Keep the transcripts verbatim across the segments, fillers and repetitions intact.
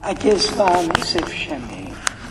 Ať je s vámi se všemi.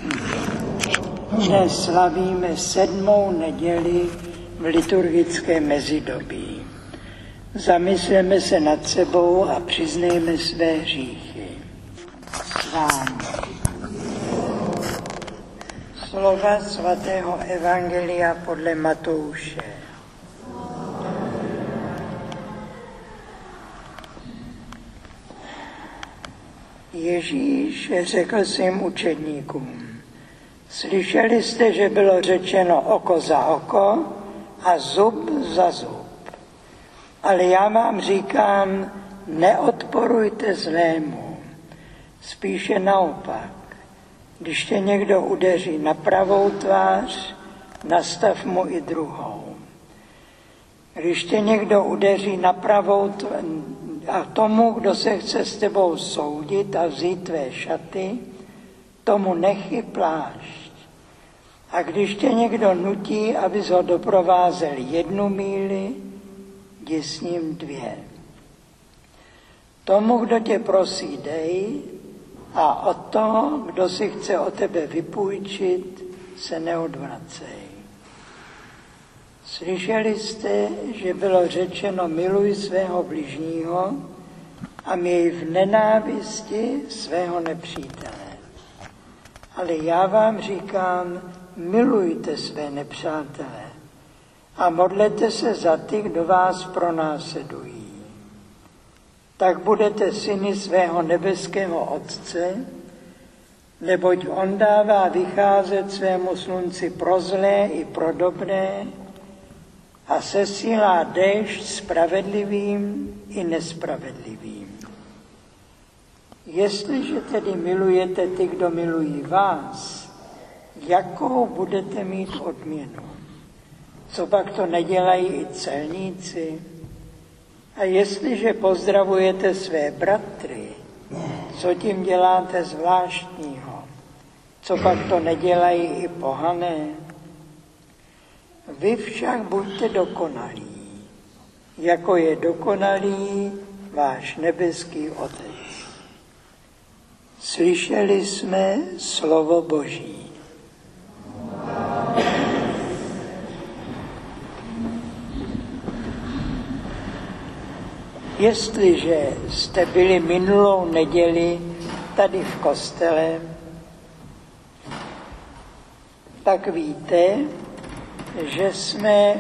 Dnes slavíme sedmou neděli v liturgickém mezidobí. Zamysleme se nad sebou a přiznejme své hříchy. S vámi. Slova svatého evangelia podle Matouše. Ježíš řekl svým učedníkům: slyšeli jste, že bylo řečeno oko za oko a zub za zub. Ale já vám říkám, neodporujte zlému. Spíše naopak, když tě někdo udeří na pravou tvář, nastav mu i druhou. Když tě někdo udeří na pravou tvář, a tomu, kdo se chce s tebou soudit a vzít tvé šaty, tomu nechy plášť. A když tě někdo nutí, abys ho doprovázel jednu míli, jdi s ním dvě. Tomu, kdo tě prosí, dej, a od toho, kdo si chce o tebe vypůjčit, se neodvracej. Slyšeli jste, že bylo řečeno miluj svého bližního a měj v nenávisti svého nepřítele. Ale já vám říkám, milujte své nepřátele a modlete se za ty, kdo vás pronásledují. Tak budete syny svého nebeského Otce, neboť on dává vycházet svému slunci pro zlé i pro dobré a sesílá déšť spravedlivým i nespravedlivým. Jestliže tedy milujete ty, kdo milují vás, jakou budete mít odměnu? Co pak to nedělají i celníci? A jestliže pozdravujete své bratry, co tím děláte zvláštního? Co pak to nedělají i pohané? Vy však buďte dokonalí, jako je dokonalý váš nebeský Otec. Slyšeli jsme slovo Boží. Jestliže jste byli minulou neděli tady v kostele, tak víte, že jsme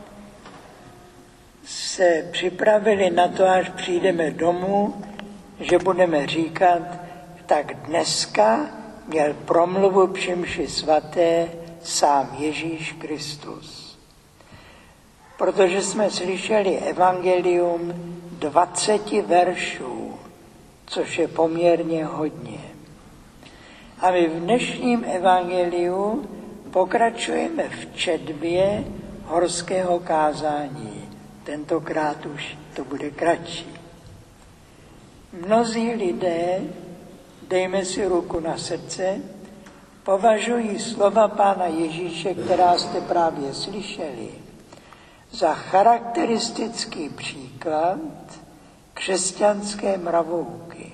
se připravili na to, až přijdeme domů, že budeme říkat, tak dneska měl promluvu při mši svaté sám Ježíš Kristus. Protože jsme slyšeli evangelium dvaceti veršů, což je poměrně hodně. A my v dnešním evangeliu pokračujeme v četbě horského kázání. Tentokrát už to bude kratší. Mnozí lidé, dejme si ruku na srdce, považují slova Pána Ježíše, která jste právě slyšeli, za charakteristický příklad křesťanské mravouky,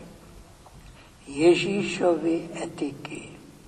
Ježíšovy etiky.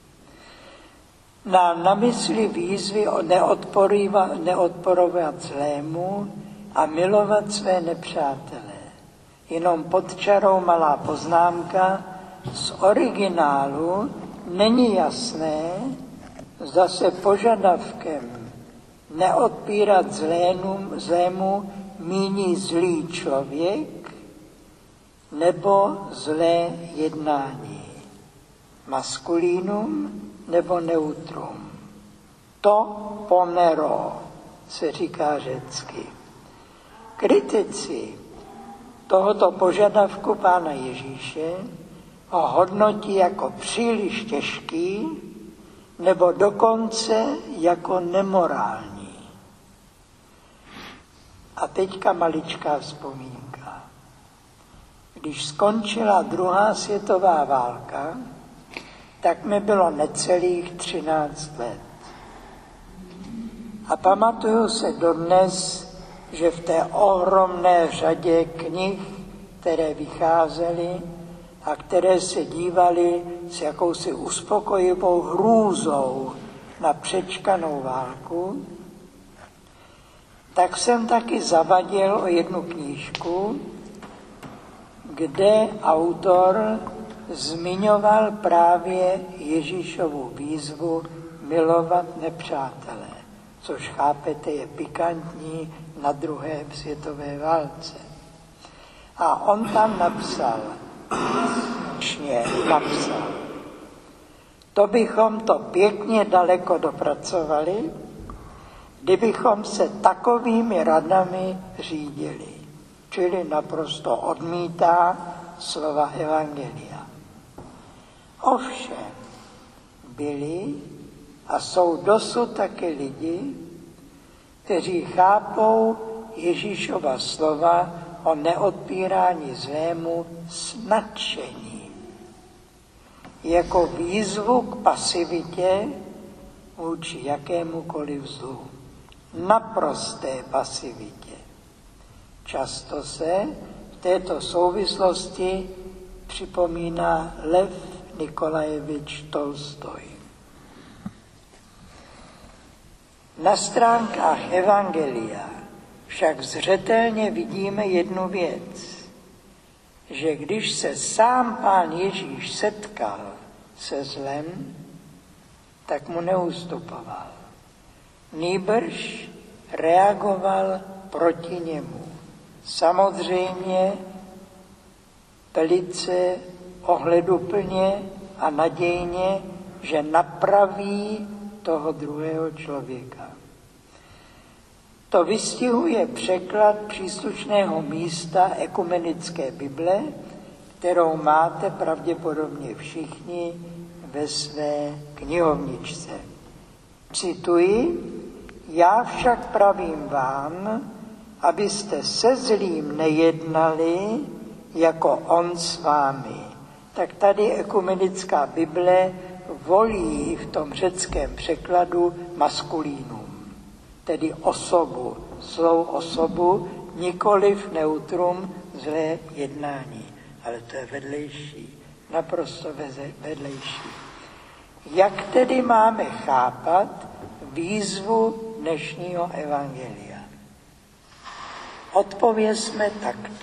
Nám na mysli výzvy o neodporovat zlému a milovat své nepřátele. Jenom pod čarou malá poznámka, z originálu není jasné, zda se požadavkem neodpírat zlému, zlému míní zlý člověk nebo zlé jednání. Maskulínum nebo neutrum. To ponero se říká řecky. Kritici tohoto požadavku Pána Ježíše ho hodnotí jako příliš těžký nebo dokonce jako nemorální. A teďka maličká vzpomínka. Když skončila druhá světová válka, tak mi bylo necelých třináct let. A pamatuju se dodnes, že v té ohromné řadě knih, které vycházely, a které se dívali s jakousi uspokojivou hrůzou na přečkanou válku, tak jsem taky zavadil o jednu knížku, kde autor zmiňoval právě Ježíšovu výzvu milovat nepřátele, což chápete je pikantní na druhé světové válce. A on tam napsal, napsal, to bychom to pěkně daleko dopracovali, kdybychom se takovými radami řídili. Čili naprosto odmítá slova evangelia. Ovšem, byli a jsou dosud taky lidi, kteří chápou Ježíšova slova o neodpírání zlému s nadšením, jako výzvu k pasivitě vůči jakémukoliv zlu, naprosté pasivitě. Často se v této souvislosti připomíná Lev Nikolajevič Tolstoj. Na stránkách evangelia však zřetelně vidíme jednu věc, že když se sám Pán Ježíš setkal se zlem, tak mu neustupoval. Nýbrž reagoval proti němu. Samozřejmě velice ohleduplně a nadějně, že napraví toho druhého člověka. To vystihuje překlad příslušného místa ekumenické Bible, kterou máte pravděpodobně všichni ve své knihovničce. Cituji, já však pravím vám, abyste se zlým nejednali, jako on s vámi. Tak tady ekumenická Bible volí v tom řeckém překladu maskulínum, tedy osobu, svou osobu, nikoliv neutrum, zlé jednání. Ale to je vedlejší, naprosto vedlejší. Jak tedy máme chápat výzvu dnešního evangelia? Odpovězme takto.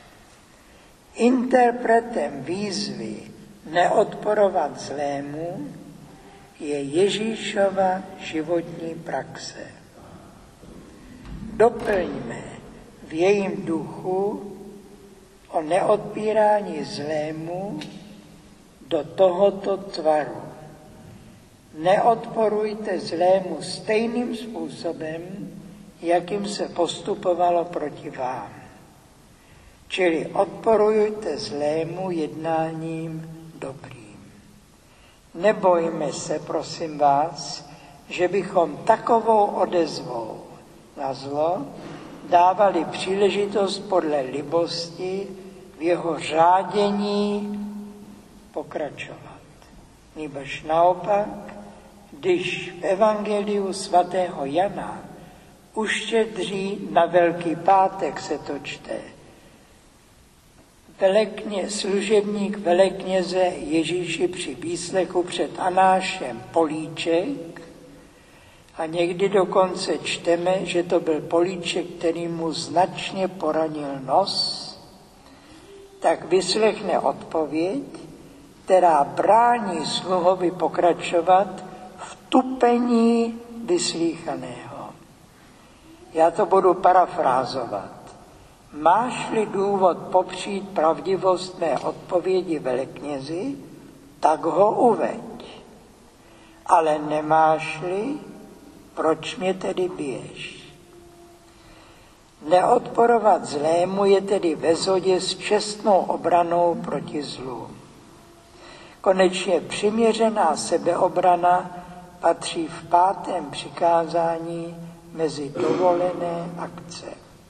Interpretem výzvy neodporovat zlému je Ježíšova životní praxe. Doplňme v jejím duchu o neodpírání zlému do tohoto tvaru. Neodporujte zlému stejným způsobem, jakým se postupovalo proti vám. Čili odporujte zlému jednáním dobrým. Nebojme se, prosím vás, že bychom takovou odezvou na zlo dávali příležitost podle libosti v jeho řádění pokračovat. Nýbrž naopak, když v evangeliu svatého Jana uštědří na Velký pátek se to čte, Velekně, služebník velekněze Ježíši při výslechu před Anášem políček a někdy dokonce čteme, že to byl políček, který mu značně poranil nos, tak vyslechne odpověď, která brání sluhovi pokračovat v tupení vyslíchaného. Já to budu parafrázovat. Máš-li důvod popřít pravdivost mé odpovědi veleknězi, tak ho uveď. Ale nemáš-li, proč mě tedy biješ? Neodporovat zlému je tedy ve shodě s čestnou obranou proti zlu. Konečně přiměřená sebeobrana patří v pátém přikázání mezi dovolené akce.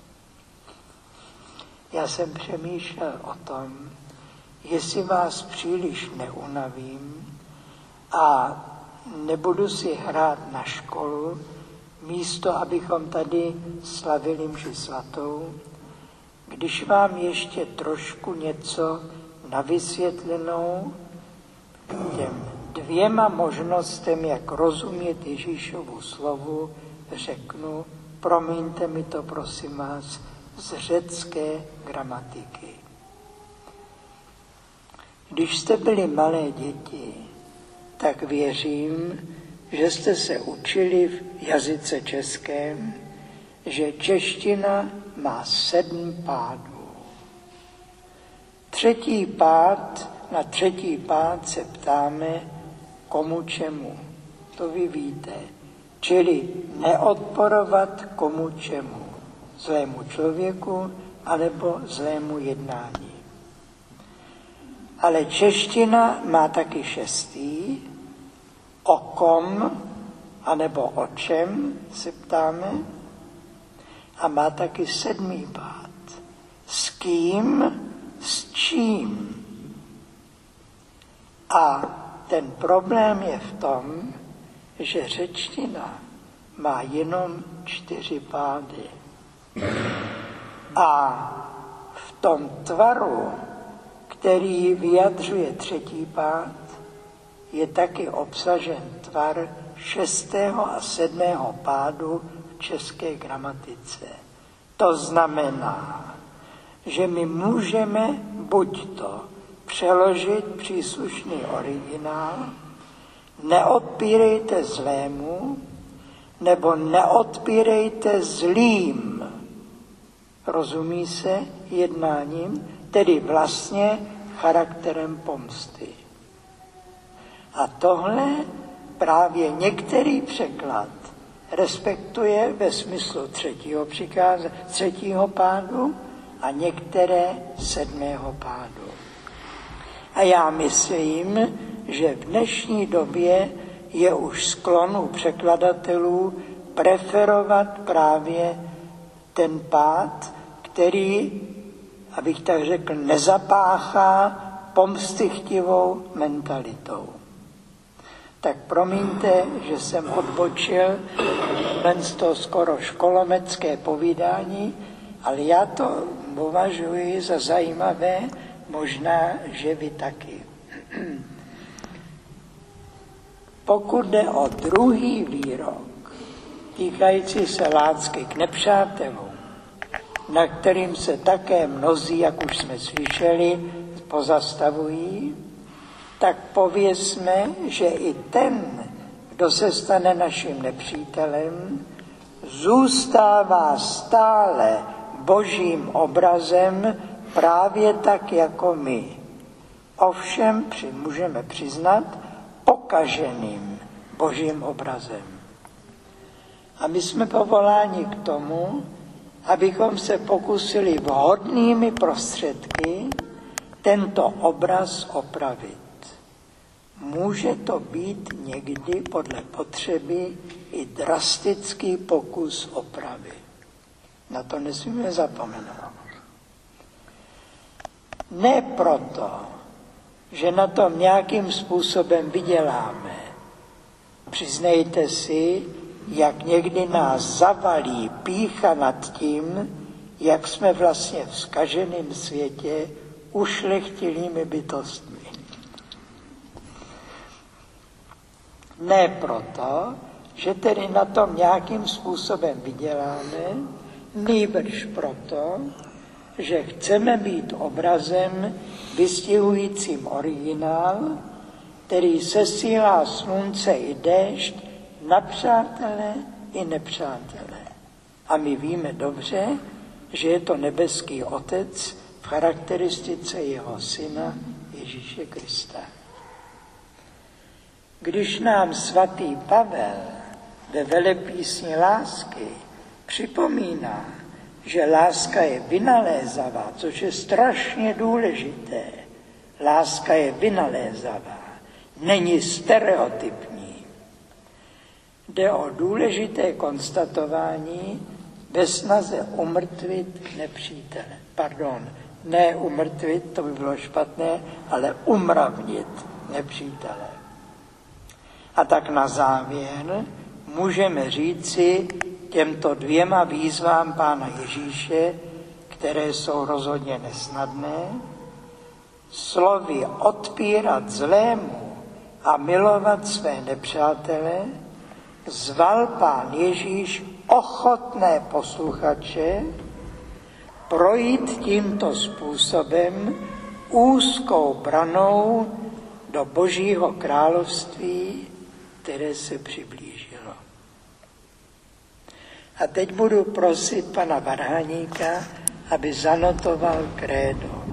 Já jsem přemýšlel o tom, jestli vás příliš neunavím a nebudu si hrát na školu, místo abychom tady slavili mši svatou, když vám ještě trošku něco na vysvětlenou těm dvěma možnostem, jak rozumět Ježíšovu slovu, řeknu, promiňte mi to, prosím vás, z řecké gramatiky. Když jste byli malé děti, tak věřím, že jste se učili v jazyce českém, že čeština má sedm pádů. Třetí pád, na třetí pád se ptáme, komu čemu. To vy víte. Čili neodporovat komu čemu. Zlému člověku anebo zlému jednání. Ale čeština má taky šestý, o kom anebo o čem se ptáme, a má taky sedmý pád. S kým, s čím. A ten problém je v tom, že řečtina má jenom čtyři pády. A v tom tvaru, který vyjadřuje třetí pád, je taky obsažen tvar šestého a sedmého pádu v české gramatice. To znamená, že my můžeme buď to přeložit příslušný originál, neodpírejte zlému, nebo neodpírejte zlým. Rozumí se jednáním, tedy vlastně charakterem pomsty. A tohle právě některý překlad respektuje ve smyslu třetího přikáze, třetího pádu a některé sedmého pádu. A já myslím, že v dnešní době je už sklon u překladatelů preferovat právě ten pád, který, abych tak řekl, nezapáchá pomstychtivou mentalitou. Tak promiňte, že jsem odbočil len z toho skoro školometské povídání, ale já to považuji za zajímavé, možná, že vy taky. Pokud jde o druhý výrok, týkající se lásky k nepřátelům, na kterým se také mnozí, jak už jsme slyšeli, pozastavují, tak povězme, že i ten, kdo se stane naším nepřítelem, zůstává stále božím obrazem právě tak jako my. Ovšem při, můžeme přiznat pokaženým božím obrazem. A my jsme povoláni k tomu, abychom se pokusili vhodnými prostředky tento obraz opravit. Může to být někdy podle potřeby i drastický pokus opravy. Na to nesmíme zapomenout. Ne proto, že na tom nějakým způsobem vyděláme. Přiznejte si, jak někdy nás zavalí pýcha nad tím, jak jsme vlastně v zkaženém světě ušlechtilými bytostmi. Ne proto, že tedy na tom nějakým způsobem vyděláme, nýbrž proto, že chceme být obrazem vystihujícím originál, který sesílá slunce i déšť na přátele i nepřátele. A my víme dobře, že je to nebeský Otec v charakteristice jeho syna Ježíše Krista. Když nám svatý Pavel ve velepísni lásky připomíná, že láska je vynalézavá, což je strašně důležité. Láska je vynalézavá, není stereotypní. Jde o důležité konstatování ve snaze umrtvit nepřítele. Pardon, ne umrtvit, to by bylo špatné, ale umravnit nepřítele. A tak na závěr můžeme říci těmto dvěma výzvám Pána Ježíše, které jsou rozhodně nesnadné, slovy odpírat zlému a milovat své nepřátele, zval Pán Ježíš ochotné posluchače projít tímto způsobem úzkou branou do Božího království, které se přiblížilo. A teď budu prosit pana Varhaníka, aby zanotoval krédo.